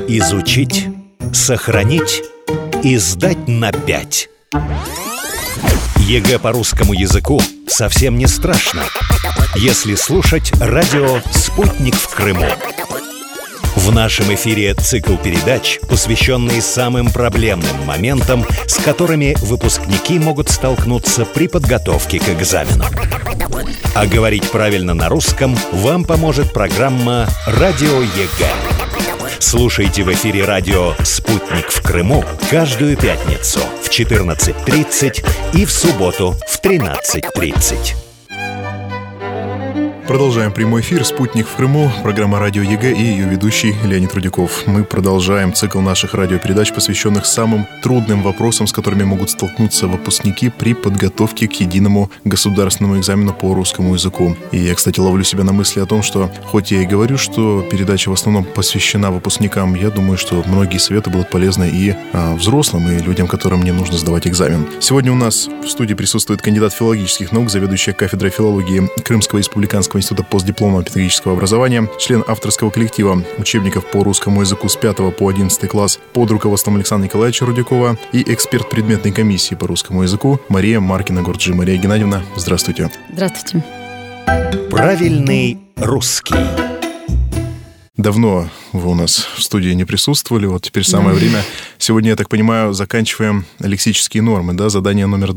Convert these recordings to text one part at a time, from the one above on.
Изучить, сохранить и сдать на 5. ЕГЭ по русскому языку совсем не страшно, если слушать радио «Спутник в Крыму». В нашем эфире цикл передач, посвященный самым проблемным моментам, с которыми выпускники могут столкнуться при подготовке к экзамену. А говорить правильно на русском вам поможет программа «Радио ЕГЭ». Слушайте в эфире радио «Спутник в Крыму» каждую пятницу в 14:30 и в субботу в 13:30. Продолжаем прямой эфир «Спутник в Крыму», программа «Радио ЕГЭ» и ее ведущий Леонид Рудяков. Мы продолжаем цикл наших радиопередач, посвященных самым трудным вопросам, с которыми могут столкнуться выпускники при подготовке к единому государственному экзамену по русскому языку. И я, кстати, ловлю себя на мысли о том, что хоть я и говорю, что передача в основном посвящена выпускникам, я думаю, что многие советы будут полезны и взрослым, и людям, которым не нужно сдавать экзамен. Сегодня у нас в студии присутствует кандидат филологических наук, заведующая кафедрой филологии Крымского республиканского института постдипломного педагогического образования, член авторского коллектива учебников по русскому языку с 5 по 11 класс под руководством Александра Николаевича Рудякова и эксперт предметной комиссии по русскому языку Мария Маркина-Гурджи. Мария Геннадьевна, здравствуйте. Здравствуйте. Правильный русский. Давно вы у нас в студии не присутствовали, вот теперь самое время. Сегодня, я так понимаю, заканчиваем лексические нормы, да, задание номер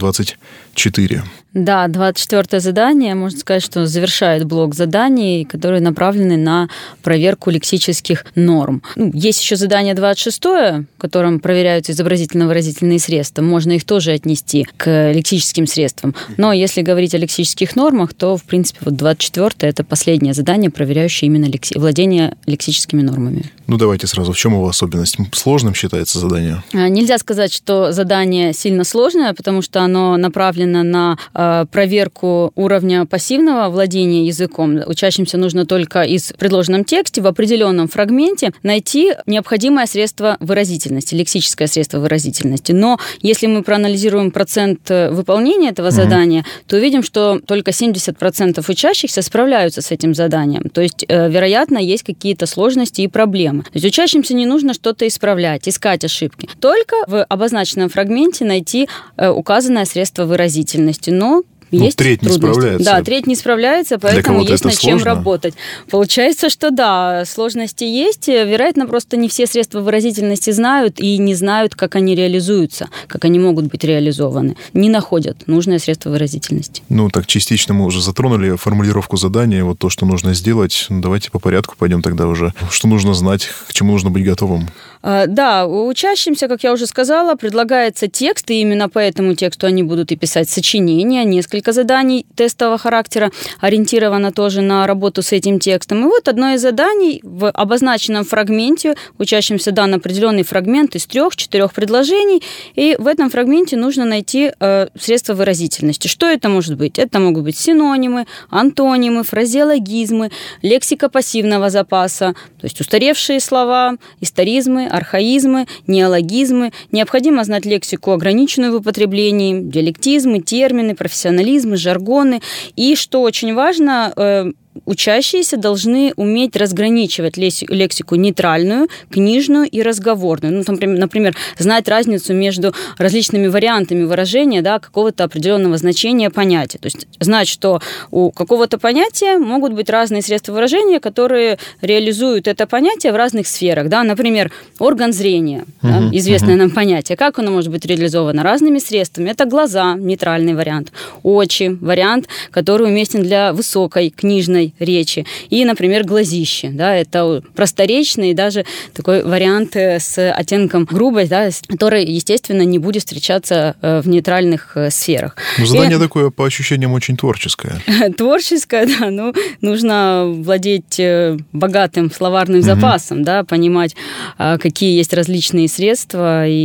24. Да, 24-е задание, можно сказать, что завершает блок заданий, которые направлены на проверку лексических норм. Есть еще задание 26-е, в котором проверяются изобразительно-выразительные средства. Можно их тоже отнести к лексическим средствам. Но если говорить о лексических нормах, то, в принципе, вот 24-е – это последнее задание, проверяющее именно владение лексическими нормами. Давайте сразу, в чем его особенность? Сложным считается задание? Нельзя сказать, что задание сильно сложное, потому что оно направлено на проверку уровня пассивного владения языком. Учащимся нужно только из предложенном тексте в определенном фрагменте найти необходимое средство выразительности, лексическое средство выразительности. Но если мы проанализируем процент выполнения этого задания, то увидим, что только 70% учащихся справляются с этим заданием. То есть, вероятно, есть какие-то сложности и проблемы. То есть учащимся не нужно что-то исправлять, искать ошибки. Только в обозначенном фрагменте найти указанное средство выразительности. Но есть треть трудности. Не справляется. Да, треть не справляется, поэтому есть над чем работать. Получается, что да, сложности есть. Вероятно, просто не все средства выразительности знают и не знают, как они реализуются, как они могут быть реализованы. Не находят нужное средство выразительности. Так частично мы уже затронули формулировку задания, вот то, что нужно сделать. Давайте по порядку пойдем тогда уже. Что нужно знать, к чему нужно быть готовым? Да, учащимся, как я уже сказала, предлагается текст, и именно по этому тексту они будут и писать сочинения, несколько заданий тестового характера, ориентировано тоже на работу с этим текстом. И вот одно из заданий в обозначенном фрагменте, учащимся дан определенный фрагмент из 3-4 предложений, и в этом фрагменте нужно найти средства выразительности. Что это может быть? Это могут быть синонимы, антонимы, фразеологизмы, лексика пассивного запаса, то есть устаревшие слова, историзмы, архаизмы, неологизмы. Необходимо знать лексику, ограниченную в употреблении, диалектизмы, термины, профессионализмы, жаргоны. И, что очень важно, учащиеся должны уметь разграничивать лексику нейтральную, книжную и разговорную. Например, знать разницу между различными вариантами выражения, да, какого-то определенного значения понятия. То есть знать, что у какого-то понятия могут быть разные средства выражения, которые реализуют это понятие в разных сферах. Да. Например, орган зрения, известное нам понятие. Как оно может быть реализовано? Разными средствами. Это глаза, нейтральный вариант. Очи, вариант, который уместен для высокой книжной речи. И, например, глазище. Да, это просторечный даже такой вариант с оттенком грубость, да, который, естественно, не будет встречаться в нейтральных сферах. Задание такое, по ощущениям, очень творческое. Творческое, да. Нужно владеть богатым словарным запасом, да, понимать, какие есть различные средства и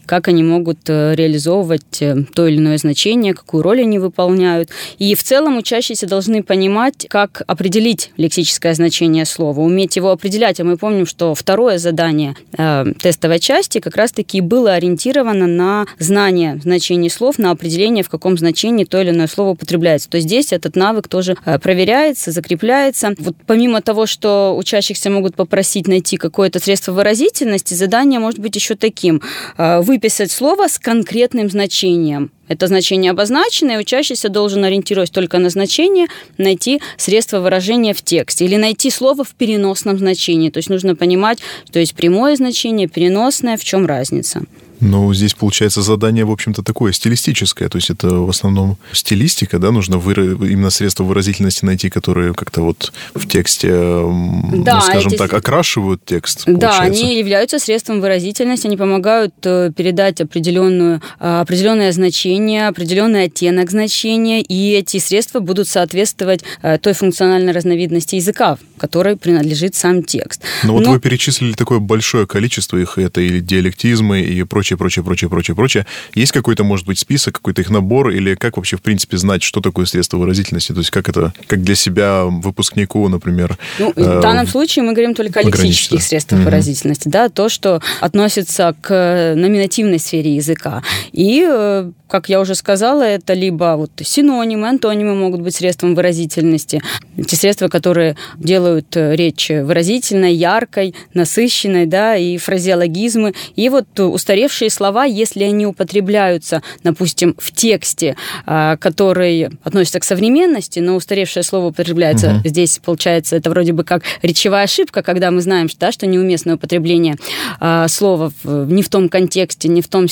как они могут реализовывать то или иное значение, какую роль они выполняют. И в целом учащиеся должны понимать, как определить лексическое значение слова, уметь его определять. А мы помним, что второе задание тестовой части как раз-таки было ориентировано на знание значений слов, на определение, в каком значении то или иное слово употребляется. То есть здесь этот навык тоже проверяется, закрепляется. Вот помимо того, что учащихся могут попросить найти какое-то средство выразительности, задание может быть еще таким: выписать слово с конкретным значением. Это значение обозначено, и учащийся должен, ориентируясь только на значение, найти средство выражения в тексте или найти слово в переносном значении. То есть нужно понимать, что есть прямое значение, переносное, в чем разница. Ну, здесь, получается, задание, в общем-то, такое стилистическое. То есть это в основном стилистика, да? Нужно именно средства выразительности найти, которые как-то вот в тексте, да, скажем так, окрашивают текст. Да, они являются средством выразительности, они помогают передать определенное значение, определенный оттенок значения, и эти средства будут соответствовать той функциональной разновидности языка, которой принадлежит сам текст. Ну, вот вы перечислили такое большое количество их, это и диалектизмы, и прочее. Есть какой-то, может быть, список, какой-то их набор, или как вообще, в принципе, знать, что такое средство выразительности? То есть как для себя, выпускнику, например... Ну, в данном случае мы говорим только о лексических средствах выразительности, да, то, что относится к номинативной сфере языка. И, как я уже сказала, это либо вот синонимы, антонимы могут быть средством выразительности. Те средства, которые делают речь выразительной, яркой, насыщенной, да, и фразеологизмы. И вот устаревшие слова, если они употребляются, допустим, в тексте, который относится к современности, но устаревшее слово употребляется, здесь, получается, это вроде бы как речевая ошибка, когда мы знаем, что неуместное употребление слова не в том контексте,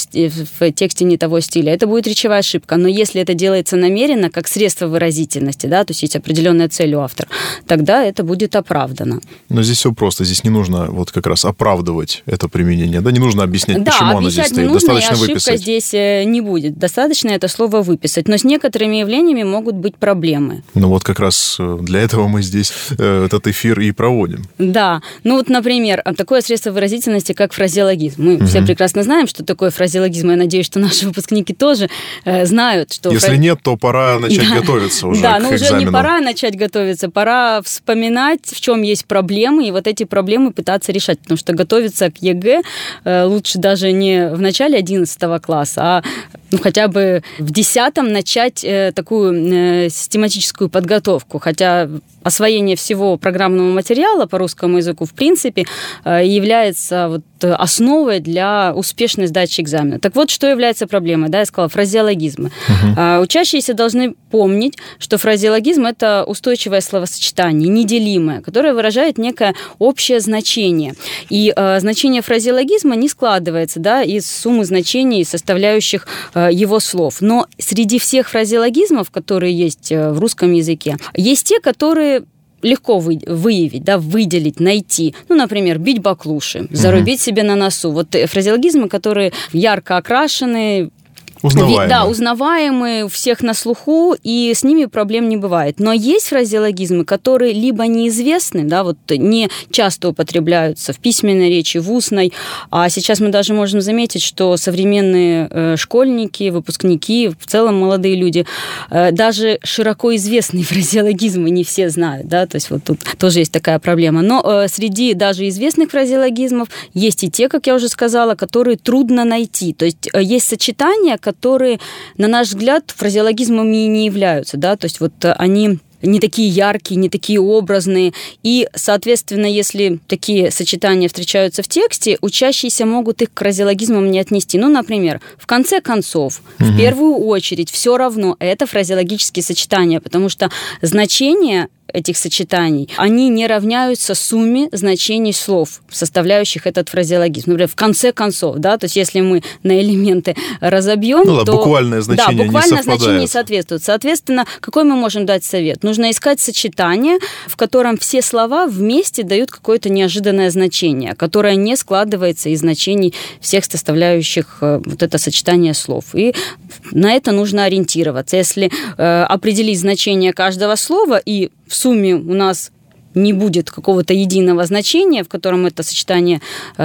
в тексте не того стиля, это будет речевая ошибка. Но если это делается намеренно, как средство выразительности, да, то есть определенная цель у автора, тогда это будет оправдано. Но здесь все просто, здесь не нужно вот как раз оправдывать это применение, да, не нужно объяснять, почему оно здесь стоит. Достаточно ошибка выписать. Здесь не будет. Достаточно это слово выписать. Но с некоторыми явлениями могут быть проблемы. Ну вот как раз для этого мы здесь этот эфир и проводим. Да. Ну вот, например, такое средство выразительности, как фразеологизм. Мы все прекрасно знаем, что такое фразеологизм. Я надеюсь, что наши выпускники тоже знают, что... Если нет, то пора начать готовиться уже к экзамену. Да, но уже не пора начать готовиться, пора вспоминать, в чем есть проблемы, и вот эти проблемы пытаться решать. Потому что готовиться к ЕГЭ лучше даже не в начале 11 класса, а хотя бы в 10-м начать такую систематическую подготовку. Хотя освоение всего программного материала по русскому языку, в принципе, является вот основой для успешной сдачи экзамена. Так вот, что является проблемой? Да, я сказала, фразеологизмы. Учащиеся должны помнить, что фразеологизм – это устойчивое словосочетание, неделимое, которое выражает некое общее значение. И значение фразеологизма не складывается, да, из суммы значений, составляющих его слов. Но среди всех фразеологизмов, которые есть в русском языке, есть те, которые легко выявить, да, выделить, найти. Ну, например, бить баклуши, зарубить себе на носу. Вот фразеологизмы, которые ярко окрашены, узнаваемые. Да, узнаваемые, у всех на слуху, и с ними проблем не бывает. Но есть фразеологизмы, которые либо неизвестны, да, вот не часто употребляются в письменной речи, в устной, а сейчас мы даже можем заметить, что современные школьники, выпускники, в целом молодые люди, даже широко известные фразеологизмы не все знают, да, то есть вот тут тоже есть такая проблема. Но среди даже известных фразеологизмов есть и те, как я уже сказала, которые трудно найти. То есть есть сочетания, которые, на наш взгляд, фразеологизмами не являются, да, то есть вот они не такие яркие, не такие образные. И, соответственно, если такие сочетания встречаются в тексте, учащиеся могут их к фразеологизмам не отнести. Ну, например, в конце концов, в первую очередь, все равно это фразеологические сочетания, потому что значение этих сочетаний, они не равняются сумме значений слов, составляющих этот фразеологизм. Например, в конце концов, да, то есть если мы на элементы разобьем, то... буквальное значение буквальное значение не соответствует. Соответственно, какой мы можем дать совет? Нужно искать сочетание, в котором все слова вместе дают какое-то неожиданное значение, которое не складывается из значений всех составляющих вот это сочетание слов. И на это нужно ориентироваться. Если определить значение каждого слова и в сумме у нас не будет какого-то единого значения, в котором это сочетание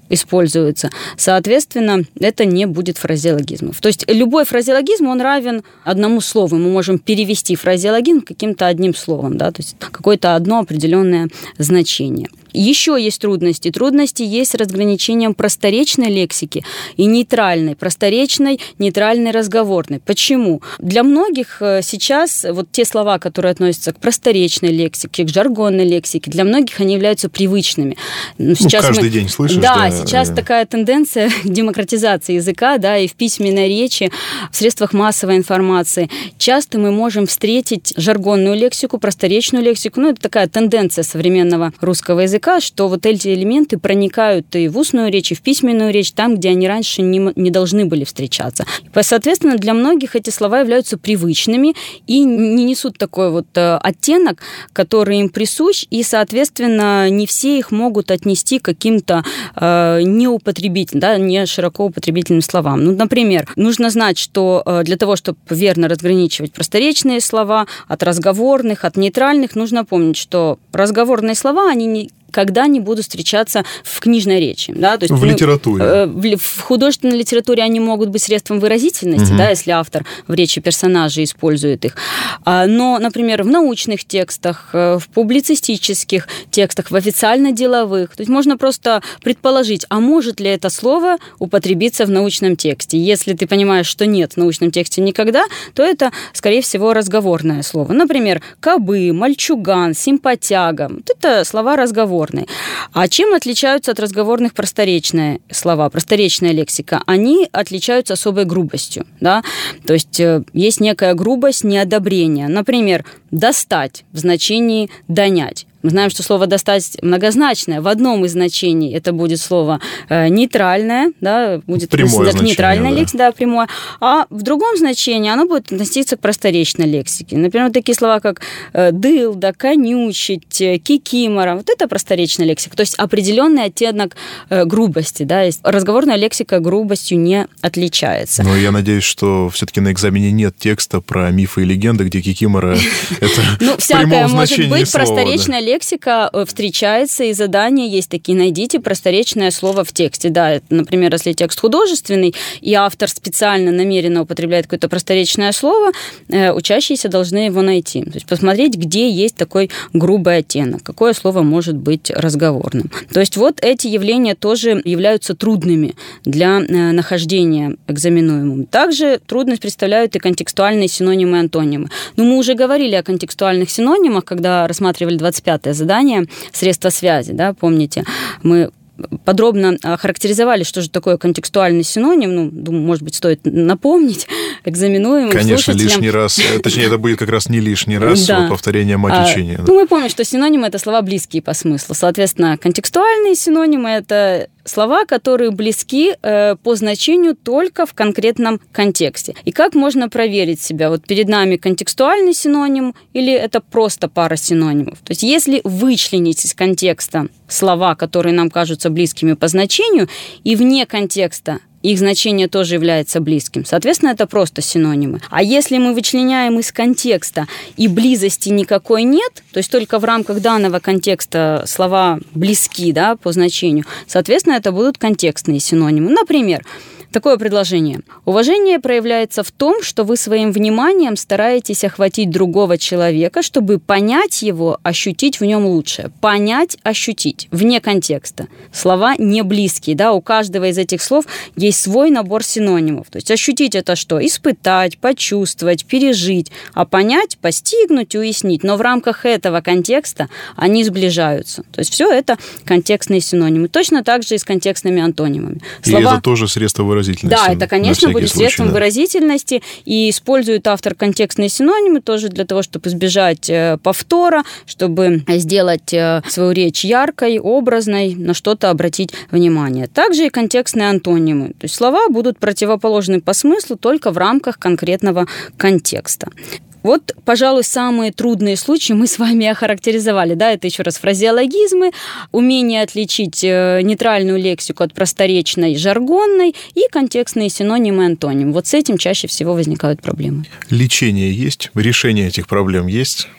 используется, соответственно, это не будет фразеологизмов. То есть любой фразеологизм, он равен одному слову. Мы можем перевести фразеологизм каким-то одним словом, да, то есть какое-то одно определенное значение. Еще есть трудности. Трудности есть с разграничением просторечной лексики и нейтральной. Просторечной, нейтральной, разговорной. Почему? Для многих сейчас вот те слова, которые относятся к просторечной лексике, к жаргонной лексике, для многих они являются привычными. Сейчас каждый день слышишь. Да, сейчас такая тенденция к демократизации языка, да, и в письменной речи, в средствах массовой информации. Часто мы можем встретить жаргонную лексику, просторечную лексику. Это такая тенденция современного русского языка, что вот эти элементы проникают и в устную речь, и в письменную речь, там, где они раньше не должны были встречаться. Соответственно, для многих эти слова являются привычными и не несут такой вот оттенок, который им присущ, и, соответственно, не все их могут отнести к каким-то неупотребительным, да, не широко употребительным словам. Например, нужно знать, что для того, чтобы верно разграничивать просторечные слова от разговорных, от нейтральных, нужно помнить, что разговорные слова, они никогда не будут встречаться в книжной речи. Да? То есть, в литературе. В художественной литературе они могут быть средством выразительности, да, если автор в речи персонажей использует их. Но, например, в научных текстах, в публицистических текстах, в официально-деловых, то есть можно просто предположить, а может ли это слово употребиться в научном тексте. Если ты понимаешь, что нет в научном тексте никогда, то это, скорее всего, разговорное слово. Например, кобы, мальчуган, симпатяга. Вот это слова разговорные. А чем отличаются от разговорных просторечные слова, просторечная лексика? Они отличаются особой грубостью. Да? То есть есть некая грубость, неодобрение. Например, достать в значении донять. Мы знаем, что слово «достать» многозначное. В одном из значений это будет слово нейтральное, да, будет прямое значение, нейтральная да. лексика, да, прямое. А в другом значении оно будет относиться к просторечной лексике. Например, вот такие слова, как дылда, конючить, кикимора. Вот это просторечная лексика. То есть определенный оттенок грубости. Да, разговорная лексика грубостью не отличается. Но я надеюсь, что все-таки на экзамене нет текста про мифы и легенды, где кикимора это в прямом значении может быть, слова. Просторечная лексика встречается, и задания есть такие. Найдите просторечное слово в тексте. Да, например, если текст художественный, и автор специально, намеренно употребляет какое-то просторечное слово, учащиеся должны его найти. То есть посмотреть, где есть такой грубый оттенок, какое слово может быть разговорным. То есть вот эти явления тоже являются трудными для нахождения экзаменуемым. Также трудность представляют и контекстуальные синонимы и антонимы. Но мы уже говорили о контекстуальных синонимах, когда рассматривали 25-е задание «Средства связи». Да, помните, мы подробно охарактеризовали, что же такое контекстуальный синоним. Думаю, может быть, стоит напомнить экзаменуемым Конечно, слушателям. лишний раз. Точнее, это будет как раз не лишний раз, да. Повторение мать учения. Да. Мы помним, что синонимы – это слова близкие по смыслу. Соответственно, контекстуальные синонимы – это слова, которые близки по значению только в конкретном контексте. И как можно проверить себя? Вот перед нами контекстуальный синоним или это просто пара синонимов? То есть если вычленить из контекста слова, которые нам кажутся близкими по значению, и вне контекста их значение тоже является близким. Соответственно, это просто синонимы. А если мы вычленяем из контекста и близости никакой нет, то есть только в рамках данного контекста слова близки, да, по значению, соответственно, это будут контекстные синонимы. Например, такое предложение. Уважение проявляется в том, что вы своим вниманием стараетесь охватить другого человека, чтобы понять его, ощутить в нем лучшее. Понять, ощутить. Вне контекста. Слова не близкие. Да? У каждого из этих слов есть свой набор синонимов. То есть ощутить это что? Испытать, почувствовать, пережить. А понять, постигнуть, уяснить. Но в рамках этого контекста они сближаются. То есть все это контекстные синонимы. Точно так же и с контекстными антонимами. Слова... И это тоже средство выразительности. Да, это, конечно, будет средством выразительности, и использует автор контекстные синонимы тоже для того, чтобы избежать повтора, чтобы сделать свою речь яркой, образной, на что-то обратить внимание. Также и контекстные антонимы. То есть слова будут противоположны по смыслу только в рамках конкретного контекста. Вот, пожалуй, самые трудные случаи мы с вами охарактеризовали. Да, это еще раз фразеологизмы, умение отличить нейтральную лексику от просторечной, жаргонной и контекстные синонимы и антонимы. Вот с этим чаще всего возникают проблемы. Лечение есть? Решение этих проблем есть?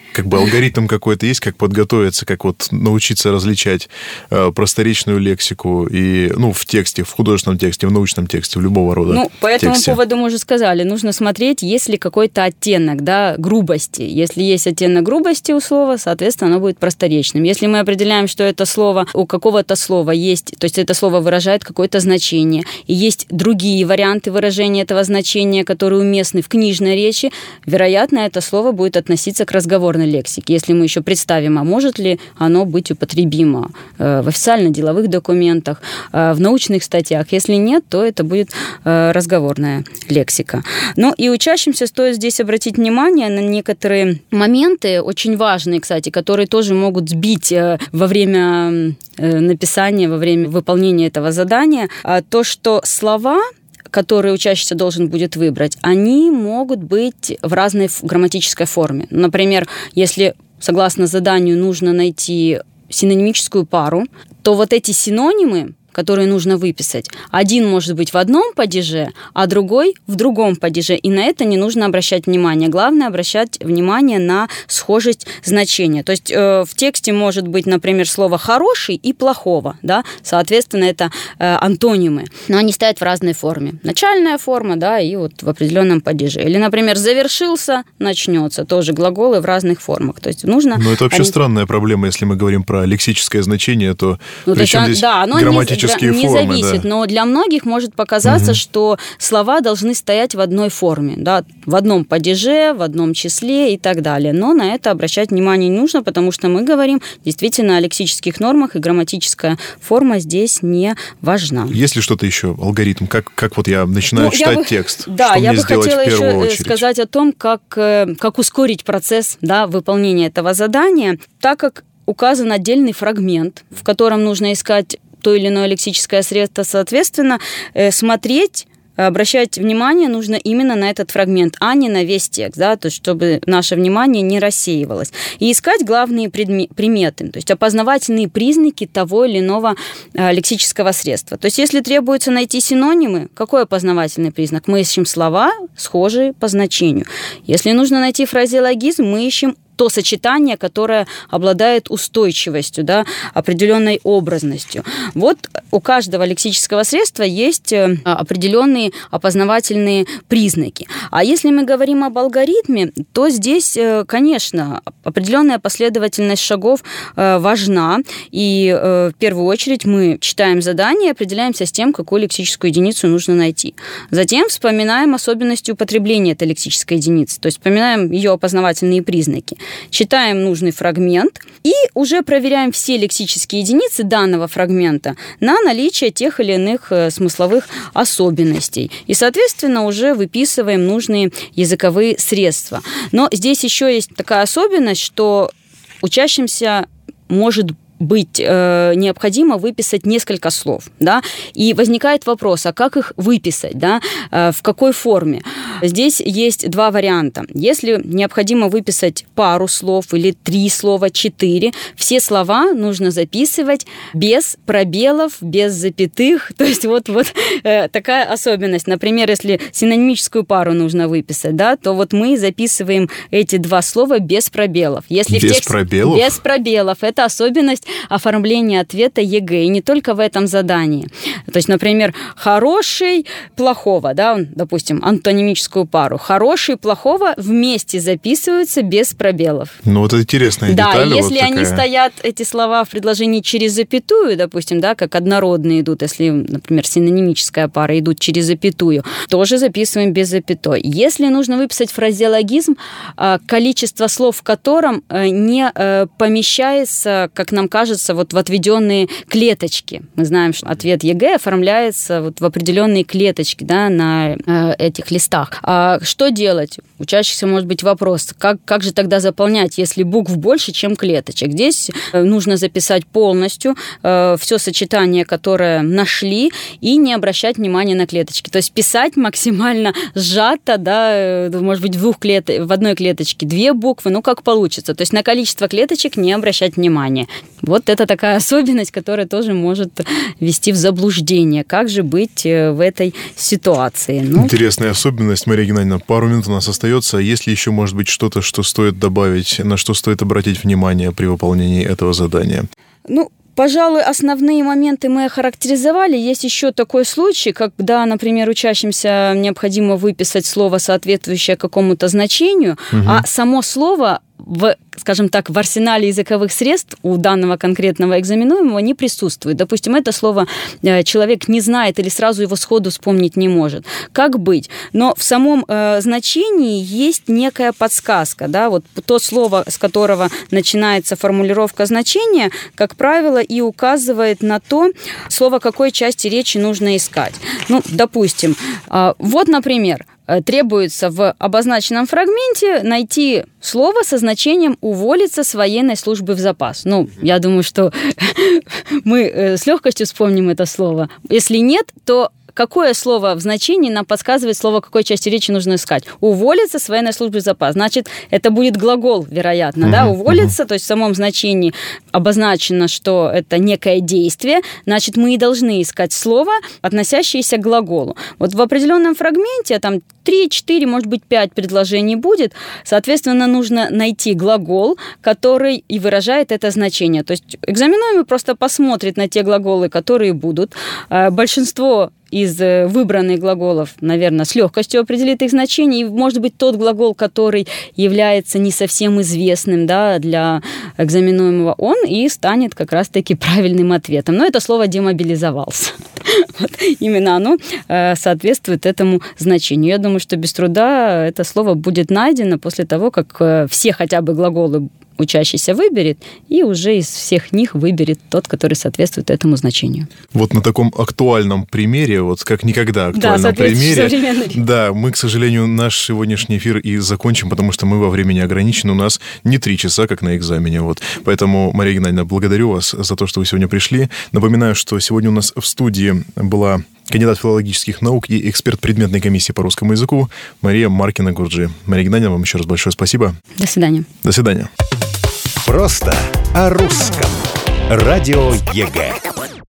как бы алгоритм какой-то есть, как подготовиться, как вот научиться различать просторечную лексику и, в тексте, в художественном тексте, в научном тексте, в любого рода по этому тексте. поводу мы уже сказали, нужно смотреть, есть ли какой-то оттенок, грубости. Если есть оттенок грубости у слова, соответственно, оно будет просторечным. Если мы определяем, что это слово, у какого-то слова есть, то есть это слово выражает какое-то значение, и есть другие варианты выражения этого значения, которые уместны в книжной речи, вероятно, это слово будет относиться к разговорной лексике. Если мы еще представим, а может ли оно быть употребимо в официально-деловых документах, в научных статьях. Если нет, то это будет разговорная лексика. И учащимся стоит здесь обратить внимание на некоторые моменты, очень важные, кстати, которые тоже могут сбить во время написания, во время выполнения этого задания. То, что слова, которые учащийся должен будет выбрать, они могут быть в разной грамматической форме. Например, если, согласно заданию, нужно найти синонимическую пару, то вот эти синонимы, которые нужно выписать, один может быть в одном падеже, а другой в другом падеже. И на это не нужно обращать внимание. Главное обращать внимание на схожесть значения. То есть в тексте может быть, например, слово «хороший» и «плохого». Да? Соответственно, это антонимы. Но они стоят в разной форме. Начальная форма, и вот в определенном падеже. Или, например, «завершился», «начнется». Тоже глаголы в разных формах. То есть нужно... Но это вообще странная проблема, если мы говорим про лексическое значение, то причем здесь грамматические формы, не зависит, но для многих может показаться, что слова должны стоять в одной форме, в одном падеже, в одном числе и так далее. Но на это обращать внимание не нужно, потому что мы говорим действительно о лексических нормах, и грамматическая форма здесь не важна. Есть ли что-то еще, алгоритм? Как вот я начинаю читать текст? Да, что я мне бы хотела еще очередь? сказать о том, как ускорить процесс выполнения этого задания, так как указан отдельный фрагмент, в котором нужно искать то или иное лексическое средство, соответственно, смотреть, обращать внимание нужно именно на этот фрагмент, а не на весь текст, то есть чтобы наше внимание не рассеивалось. И искать главные приметы, то есть опознавательные признаки того или иного лексического средства. То есть если требуется найти синонимы, какой опознавательный признак? Мы ищем слова, схожие по значению. Если нужно найти фразеологизм, мы ищем то сочетание, которое обладает устойчивостью, определенной образностью. Вот у каждого лексического средства есть определенные опознавательные признаки. А если мы говорим об алгоритме, то здесь, конечно, определенная последовательность шагов важна. И в первую очередь мы читаем задание и определяемся с тем, какую лексическую единицу нужно найти. Затем вспоминаем особенности употребления этой лексической единицы, то есть вспоминаем ее опознавательные признаки. Читаем нужный фрагмент и уже проверяем все лексические единицы данного фрагмента на наличие тех или иных смысловых особенностей. И, соответственно, уже выписываем нужные языковые средства. Но здесь еще есть такая особенность, что учащимся может быть необходимо выписать несколько слов, и возникает вопрос, а как их выписать, в какой форме? Здесь есть два варианта. Если необходимо выписать пару слов или 3 слова, 4, все слова нужно записывать без пробелов, без запятых, то есть вот такая особенность. Например, если синонимическую пару нужно выписать, то вот мы записываем эти 2 слова без пробелов. Если без пробелов? Без пробелов. Это особенность оформления ответа ЕГЭ, и не только в этом задании. То есть, например, хороший, плохого, допустим, антонимическую пару. Хороший, плохого вместе записываются без пробелов. Вот это интересная деталь. Да, если они стоят, эти слова, в предложении через запятую, допустим, как однородные идут, если, например, синонимическая пара идут через запятую, тоже записываем без запятой. Если нужно выписать фразеологизм, количество слов в котором не помещается, как нам кажется, в отведенные клеточки. Мы знаем, что ответ ЕГЭ оформляется в определенные клеточки на этих листах. А что делать? У учащихся может быть вопрос, как же тогда заполнять, если букв больше, чем клеточек? Здесь нужно записать полностью все сочетание, которое нашли, и не обращать внимания на клеточки. То есть писать максимально сжато, может быть, в одной клеточке 2 буквы, как получится. То есть на количество клеточек не обращать внимания. Вот это такая особенность, которая тоже может ввести в заблуждение. Как же быть в этой ситуации? Интересная особенность. Мария Геннадьевна, пару минут у нас остается. Есть ли еще, может быть, что-то, что стоит добавить, на что стоит обратить внимание при выполнении этого задания? Пожалуй, основные моменты мы охарактеризовали. Есть еще такой случай, когда, например, учащимся необходимо выписать слово, соответствующее какому-то значению, а само слово скажем так, в арсенале языковых средств у данного конкретного экзаменуемого не присутствует. Допустим, это слово человек не знает или сразу его сходу вспомнить не может. Как быть? Но в самом значении есть некая подсказка. Да? Вот то слово, с которого начинается формулировка значения, как правило, и указывает на то, слово какой части речи нужно искать. Допустим, вот, например, требуется в обозначенном фрагменте найти слово со значением «уволиться с военной службы в запас». Я думаю, что мы с легкостью вспомним это слово. Если нет, то какое слово в значении нам подсказывает слово, какой части речи нужно искать? Уволиться с военной службы в запас. Значит, это будет глагол, вероятно, да? Уволиться, то есть в самом значении обозначено, что это некое действие, значит, мы и должны искать слово, относящееся к глаголу. Вот в определенном фрагменте, там 3, 4, может быть, 5 предложений будет, соответственно, нужно найти глагол, который и выражает это значение. То есть экзаменуемый просто посмотрит на те глаголы, которые будут. Большинство из выбранных глаголов, наверное, с легкостью определит их значение. И, может быть, тот глагол, который является не совсем известным, да, для экзаменуемого, он и станет как раз-таки правильным ответом. Но это слово «демобилизовался». Вот, именно оно соответствует этому значению. Я думаю, что без труда это слово будет найдено после того, как все хотя бы глаголы учащийся выберет, и уже из всех них выберет тот, который соответствует этому значению. Вот на таком актуальном примере, вот как никогда актуальном примере, да, мы, к сожалению, наш сегодняшний эфир и закончим, потому что мы во времени ограничены, у нас не 3 часа, как на экзамене. Вот. Поэтому, Мария Геннадьевна, благодарю вас за то, что вы сегодня пришли. Напоминаю, что сегодня у нас в студии была кандидат филологических наук и эксперт предметной комиссии по русскому языку Мария Маркина-Гурджи. Мария Геннадьевна, вам еще раз большое спасибо. До свидания. До свидания. Просто о русском. Радио ЕГЭ.